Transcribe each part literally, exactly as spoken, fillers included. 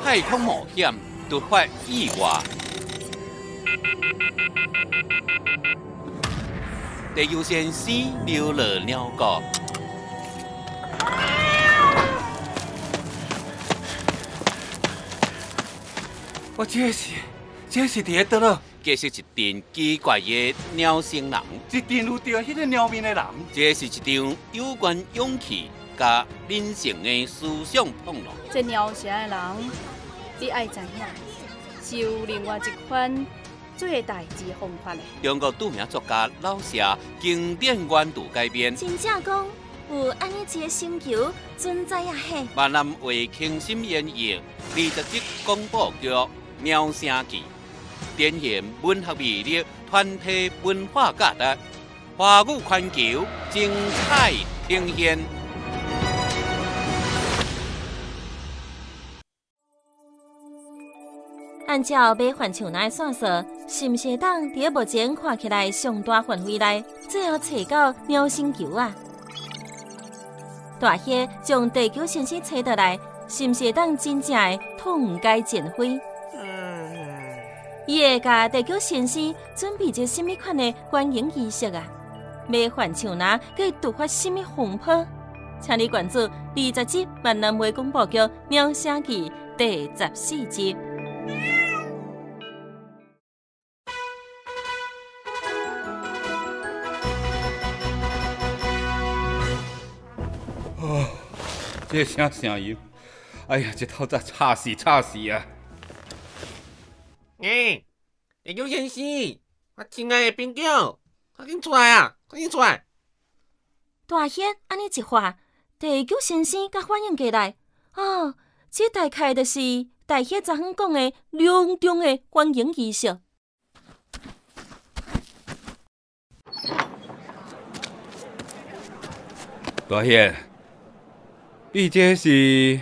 太空冒险、突发意外。地球先生流落鸟国。我这是，这是伫倒咯？这是一阵奇怪的鸟星人， 一定有着迄个鸟面的人。 这是一场有关勇气甲人性的思想碰撞。 这鸟城的人，你爱知影，是有另外一款做代志方法的。 中国著名作家老舍经典原著改编。 真正讲有安尼一个星球存在啊嘿！ 闽南话轻心演绎二十集广播剧《鸟声记》，展现文学魅力、团体文化价值，华语环球精彩呈现。 按照买环球内线索，是毋是当伫目前看起来上大范围内，最后找到鸟星球啊？大虾将地球先生找倒来，是毋是当真正的痛改前非？伊会甲地球先生准备着什么款的欢迎仪式啊？买环球内佮突发什么风波？请你关注二十集闽南话广播剧《鸟声记》第十四集。 哦，这啥声音？哎呀，这头早吵死吵死啊！ 哎，地球先生，我亲爱的朋友，快点出来啊！快点出来！ 大显安尼一话，地球先生甲反应过来，哦，这大概就是大显昨昏讲的隆重的欢迎仪式。 大显，你这是？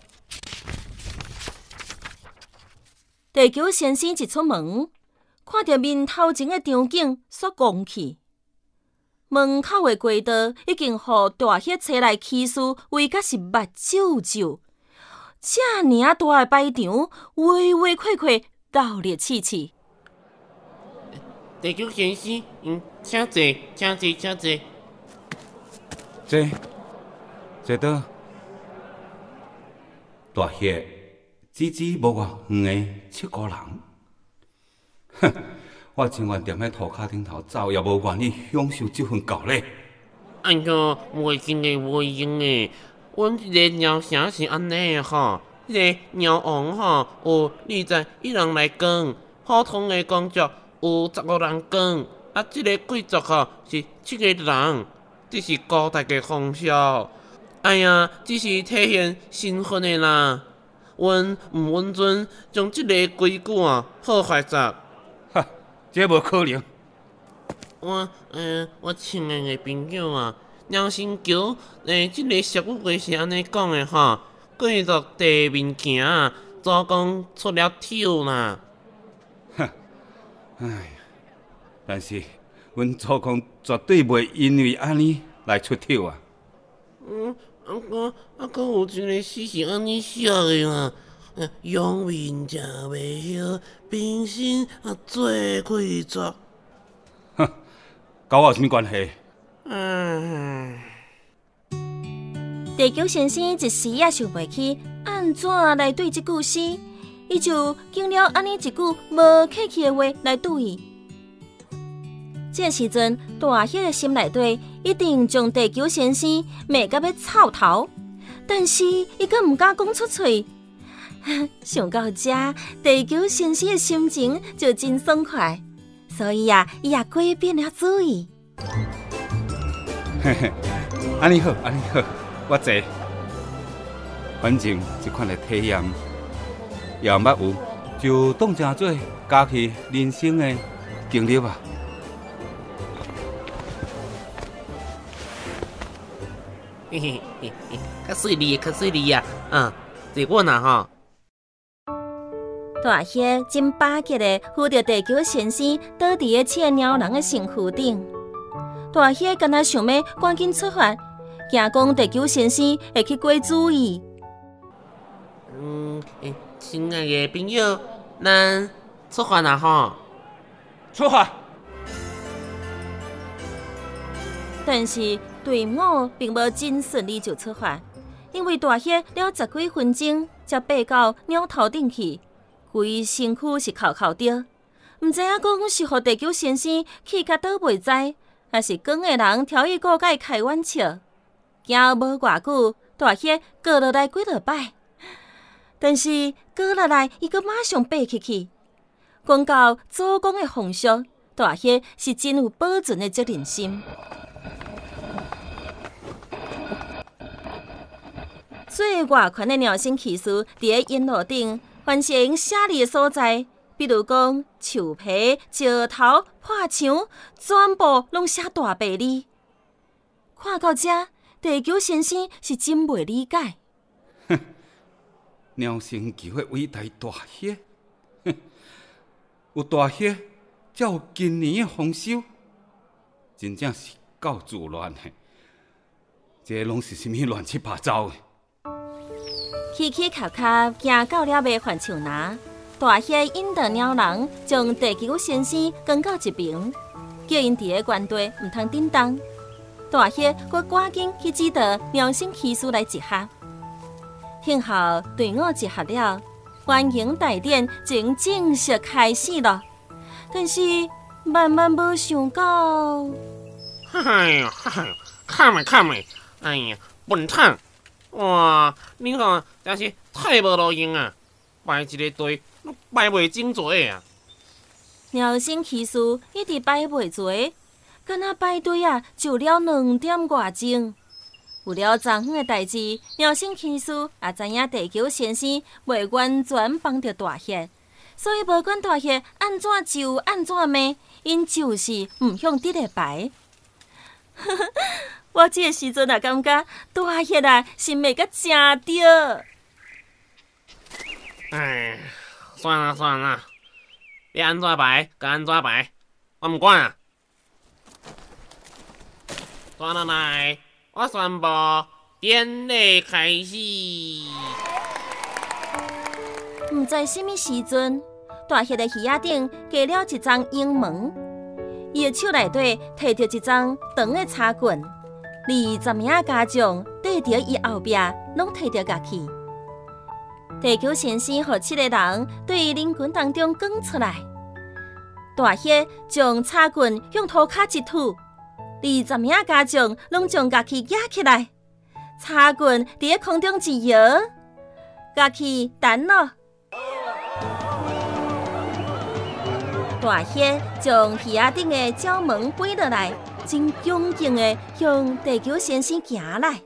地球先生一出门，看到面头前的场景煞讲去。门口的街道已经互大迄车来骑士围甲是目睭睭，这尔大的摆场，围围阔阔，热热气气。 地球先生，嗯，请坐，请坐，请坐。 坐，坐倒。大迄。只只无偌远的七个人，哼！我情愿踮喺涂骹顶头走，也无愿意享受这份高礼。 哎哟，袂用诶，袂用诶！阮一个鸟城是安尼诶吼，迄、个鸟王吼有二十一人来讲，普通诶工作有十五人讲，啊，即、个贵族吼是七个人，这是古代嘅风俗。哎呀，只是体现身份诶啦。阮毋允准将即个规矩啊破坏煞。 哈，这无可能。 我，呃，我亲爱的朋友啊，鸟星球诶，即个俗语话是安尼讲诶吼，贵族地面行，祖公出了丑啦。 哼，哎呀，但是阮祖公绝对袂因为安尼来出丑啊。 嗯。啊个啊个有一个诗是安尼写的啦，养民正袂晓，平身啊做贵族。 哼，甲我有啥物关系？ 嗯。 地球先生一时也想袂起安怎来对这句诗，伊就经了安尼一句无客气的话来对伊。这时阵，大迄个心内底一定将地球先生骂到要臭头，但是伊阁毋敢讲出嘴。想到这，地球先生的心情就真爽快，所以啊，伊也改变了主意。 嘿嘿，安尼好，安尼好，我坐。反正这款的体验也毋捌有，就当成做加去人生的经历吧。 嘿嘿嘿嘿，较水利，较水利啊！啊，是阮啊吼。 大虾真巴结的扶着地球先生倒伫个切鸟人的身躯顶。大虾敢若想要赶紧出发，惊讲地球先生会去改主意。 嗯， 诶，亲爱的朋友，咱出发啦吼！ 出发。 但是队伍并无真顺利就出发，因为大雪了十几分钟才爬到鸟头顶去，规身躯是扣扣着，唔知影讲是互地球先生去甲倒袂知，还是讲的人挑伊个甲伊开玩笑。行无偌久，大雪过落来几落摆，但是过落来伊个马上爬起去。讲到做工的方式，大雪是真有保存的责任心。最外宽的鸟星气丝伫咧烟路顶，完成写字的所在，比如讲树皮、石头、破墙，全部拢写大白字。看到这，地球先生是真袂理解。 哼，鸟星球的伟大大雪，哼，有大雪，才有今年的丰收，真正是够自然的。这拢是啥物乱七八糟的？ 起起卡卡行到了卖饭树林，大雪引导鸟人将地球先生赶到一边，叫因伫咧原地唔通叮当。大雪佫赶紧去指导鸟星骑士来集合。幸好队伍集合了，欢迎大典正正式开始了。但是万万无想到， 哎呀，哎呀，看没看没！哎呀，笨蛋！哇，你看真是太无路用啊！排一个队，排袂整齐啊！ 鸟星骑士一直排袂齐，敢若排队啊，就了两点外钟。为了昨昏的代志，鸟星骑士也知影地球先生袂完全帮着大雪，所以无管大雪安怎就安怎骂，因就是唔向直个排。我这个时阵也感觉大雪啊是骂甲真着。 哎，算啦算啦，你安怎排就安怎排，我唔管啊！转落来，我宣布典礼开始。 唔知什么时阵，大雪的鱼仔顶架了一张鹰门，伊的手内底摕着一张长的插棍。二十名家将缀伫伊后壁，拢摕着乐器。地球先生和七个人对伊人群当中讲出来。大雪将插棍向涂骹一吐，二十名家将拢将乐器举起来，插棍伫咧空中一摇，乐器弹了。大雪将鱼仔顶的鸟门飞落来。真恭敬的向地球先生行来。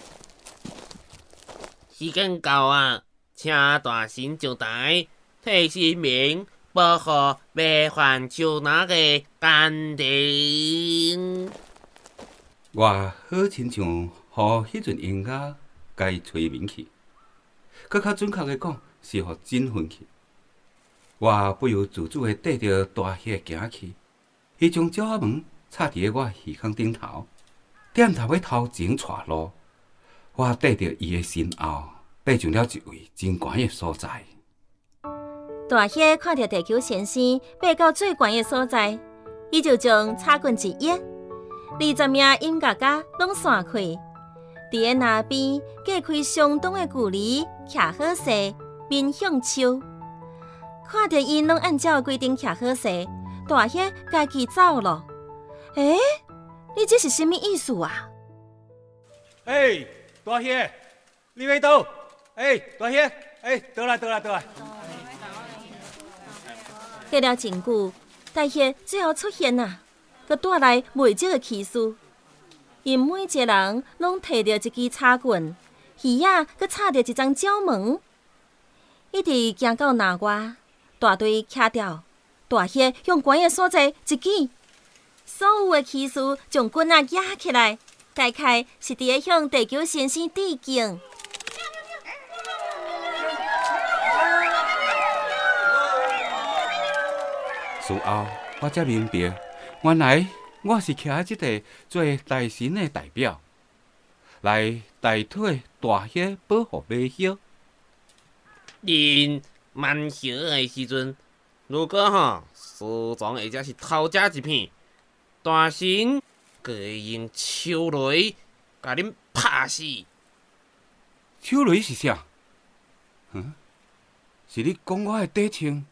时间到啊，请大神上台，替新民保护卖饭树林的安定。 我好亲像互迄阵音乐该催眠去，搁较准确的讲是互振奋去。我不由自主的缀着大雪行去，伊将鸟门插伫咧我耳孔顶头，点头要头前带路。我缀着伊的身后，爬上了一位真悬的所在。 大雪看到地球先生爬到最悬的所在，伊就将插棍一压，二十名音乐家拢散开，伫咧那边隔开相当的距离，徛好势，面向树。看到因拢按照规定徛好势，大雪家己走了。诶，你这是什么意思啊？ 哎，大雪，你要倒？哎，大雪，哎，倒来倒来倒来。 隔了真久，大雪最后出现啊，佮带来未少的气势。因每一个人拢摕着一支插棍，鱼仔佮插着一张鸟门，一直行到那外，大队徛掉，大雪向悬的所在一举。所有的骑士将棍仔举起来，大概是伫咧向地球先生致敬。 事后我才明白，原来我是徛喺即地做大神的代表，来代替大雪保护马歇。 人慢烧的时阵，如果吼书装或者是头家一片，大神就会用手雷甲恁拍死。 手雷是啥？嗯，是你讲我的底枪？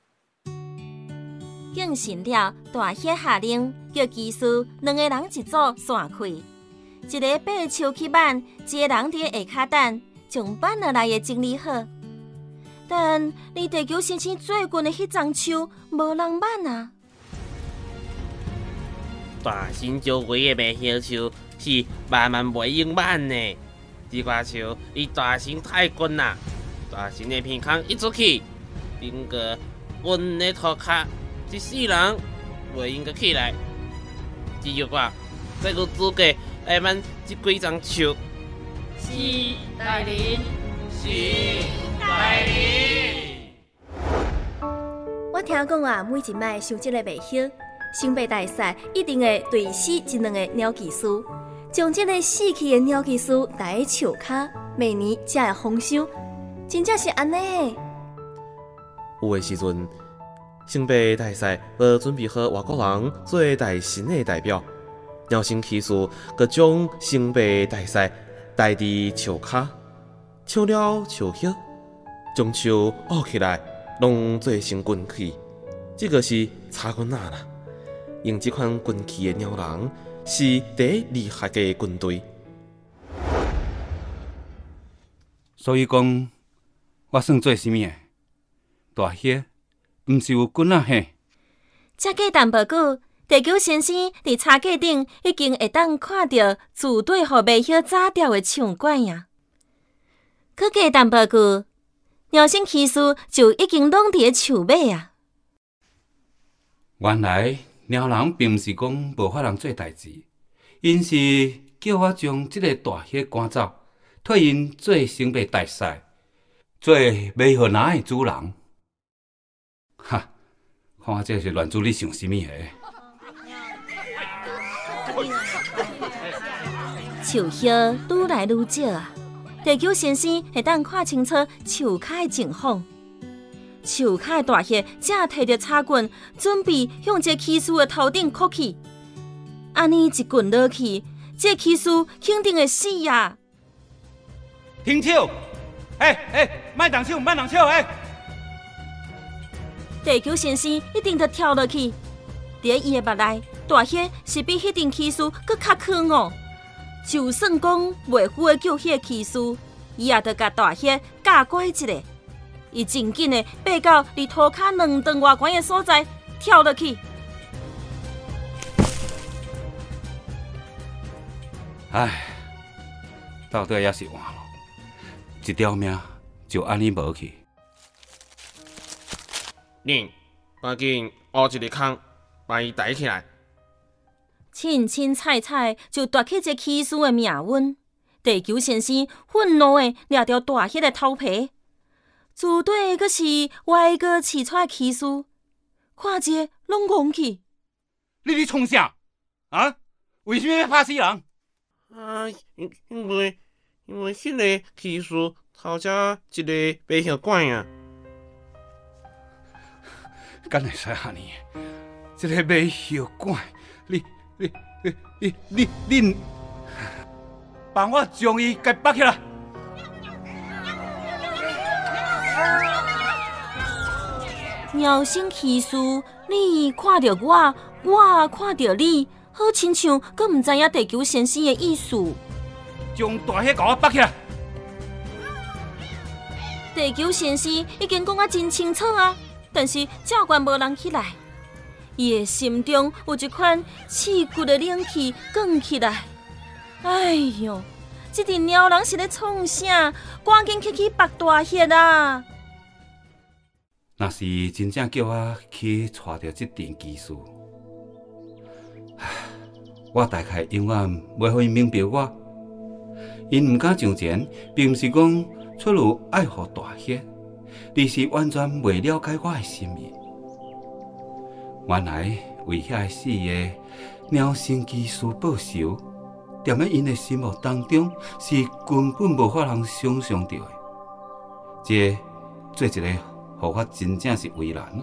应承了大血下令，叫技师两个人一组散开，一个爬树去板，一个人伫下骹等，将板落来的整理好。但离地球先生最近的迄丛树无人挽啊！ 大神招鬼的白叶树是万万袂用挽的，这棵树离大神太近啦，大神的鼻孔一出去，顶个阮的涂骹。一世人袂用个起来，只有我才有资格来挽这几丛树。 是大人， 是大人。 我听讲啊，每一摆上这个袂晓，新北大赛一定会对死一两个鸟技师，将这个死去的鸟技师带在树骹，明年才会丰收，真正是安尼。 有的时阵。新北大赛要准备好外国人做大神的代表，鸟神技师佮将新北大赛带伫树骹，唱了树叶，将树拗起来，拢做成军旗。这个是插军仔啦，用这款军旗的鸟人是第一厉害的军队。 所以讲，我算做啥物的？大血。毋是有棍仔嘿。 才过淡薄久，地球先生伫茶架顶已经会当看到自队互袂晓炸掉的唱管呀。可过淡薄久，鸟神技师就已经拢伫树尾啊。 原来鸟人并毋是讲无法通做代志，因是叫我将即个大血赶走，替因做新北大赛，做美好男的主人。哈，看我这是乱子，你想啥物个？ 树叶愈来愈少啊！地球先生会当看清楚树骹的情况。树骹的大叶正摕着插棍，准备向这骑士的头顶扣去。安尼一棍落去，这骑士肯定会死呀！ 停手！哎哎，莫动手，莫动手！哎！ 地球先生一定得跳落去，伫伊的目内，大血是比迄阵骑士搁较强哦。就算讲袂赴的救迄个骑士，伊也得甲大血架拐一下。伊真紧的爬到离涂骹两丈外悬的所在，跳落去。 唉，到底也是换了，一条命就安尼无去。 恁赶紧挖一个坑，把伊抬起来。 凊凊彩彩就夺去这骑士的命运。地球先生愤怒的掠掉大血的头皮，自对阁是歪个饲出的骑士，看者拢戆去。 你咧创啥？啊？为什么要拍死人？ 啊，因因为因为迄个骑士头遮一个白血管啊。 敢会使安尼？这个买血管，你你你你你你，帮我将伊给绑起来！ 鸟声骑士，你看到我，我看到你，好亲像阁毋知影地球先生的意思。 将大血给我绑起来！ 地球先生已经讲啊真清楚啊。但是照管无人起来，伊的心中有一款刺骨的冷气降起来。哎哟，这阵鸟人是咧创啥？赶紧去去拔大血啊！ 若是真正叫我去带着这阵技术，我大概永远袂互因明白我。因毋敢上前，并毋是讲出于爱护大血。你是完全未了解我的心意。原来为遐死的鸟神技师报仇，踮咧因的心目当中是根本无法通想象到的。这做一个，互我真正是为难。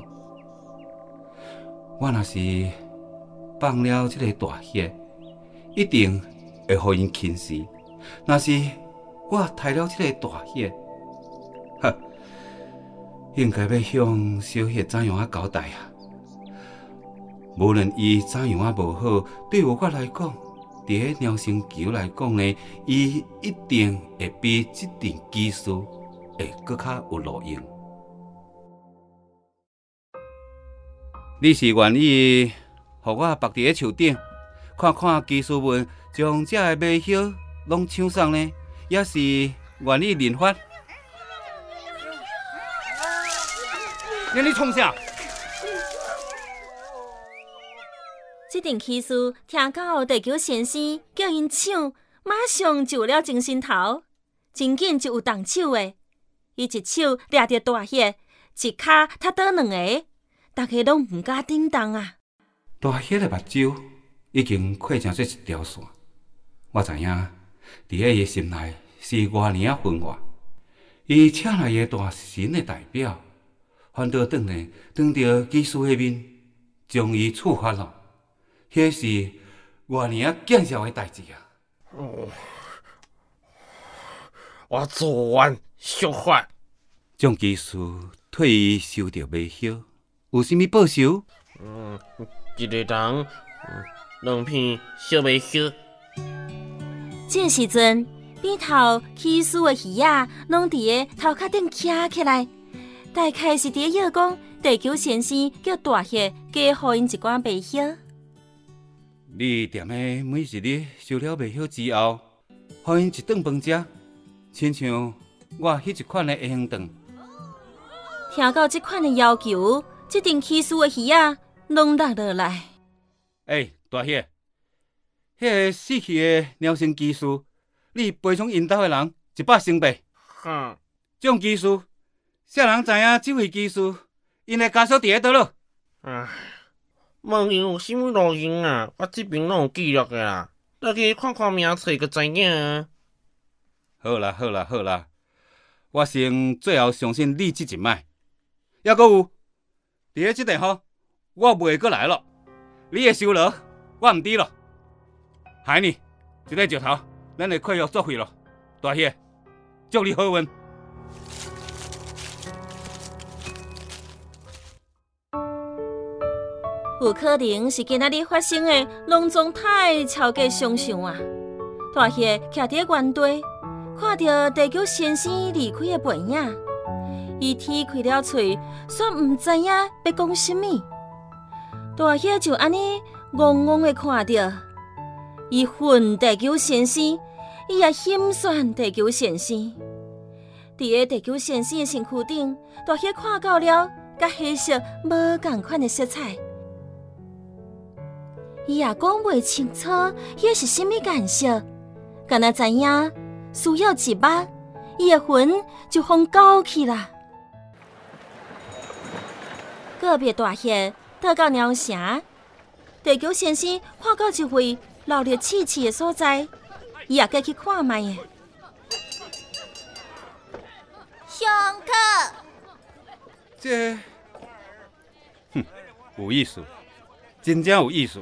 我若是放了这个大血，一定会互因轻视；若是我杀了这个大血，哈，应该要向小血怎样啊交代啊？无论伊怎样啊无好，对我来讲，伫个鸟星球来讲呢，伊一定会比这阵技术会搁较有路用。你是愿意互我绑伫个树顶，看看技术们将这个马歇拢抢送呢，也是愿意认发？你你创啥？ 这阵骑士听到地球先生叫因抢，马上就有了精神头，真紧就有动手的。伊一手抓着大血，一骹踢倒两个，大家拢唔敢顶动啊！ 大血的目睭已经溃成做一条线，我知影，伫个伊心内是偌尼啊分化。伊请来个大神的代表，反倒转来当着技师的面，将伊处罚了。迄是偌尼啊见笑的代志啊！ 哦，我做完续法。 将技师替伊收着马歇，有啥物报酬？ 嗯，一个人，嗯，两片小马歇。 这时阵，边头骑士的鱼仔拢伫个头壳顶徛起来，大概是伫个讲地球先生叫大血加互因一寡马歇。 你踮个每一日收了马歇之后，互因一顿饭食，亲像我迄一款的会行顿。 听到这款的要求，这阵骑士的鱼仔拢落落来。 哎，大血，迄个死去的鸟星技师，你赔偿因兜的人一百星币。 哈， 种技师，啥人知影这位技师，因的家属伫咧倒落？ 唉。无用有啥物路用啊！我这边拢有记录的啦，大家看看名册就知影啊。 好啦好啦好啦，我先最后相信你这一摆。还阁有，伫个即地方，我袂阁来了。你的收罗，我唔知了。海你，一个石头，咱的契约作废了。大爷，祝你好运。 有可能是今仔日发生的隆重太超过想象啊！大爷徛伫原地，看到地球先生离开的背影，伊踢开了嘴，煞唔知影要讲什么。大爷就安尼戆戆的看着，伊恨地球先生，伊也心酸地球先生。伫个地球先生的身躯顶，大爷看到了甲黑色无共款的色彩。伊也讲袂清楚，迄是甚物感受，敢若知影需要一目，伊的魂就互勾去啦。个别大爷倒到鸟城，地球先生看到一位流着刺刺的所在，伊也过去看卖的。 上课。 这，哼，有意思，真正有意思。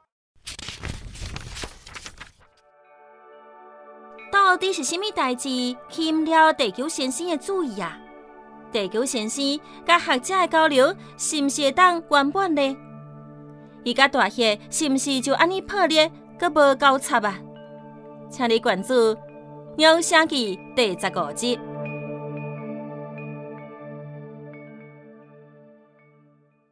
到底是甚物代志吸引了地球先生的注意啊？地球先生甲学者的交流是毋是会当圆满呢？伊甲大爷是毋是就安尼破裂，阁无交叉啊？请你关注《鸟声记》第十五集。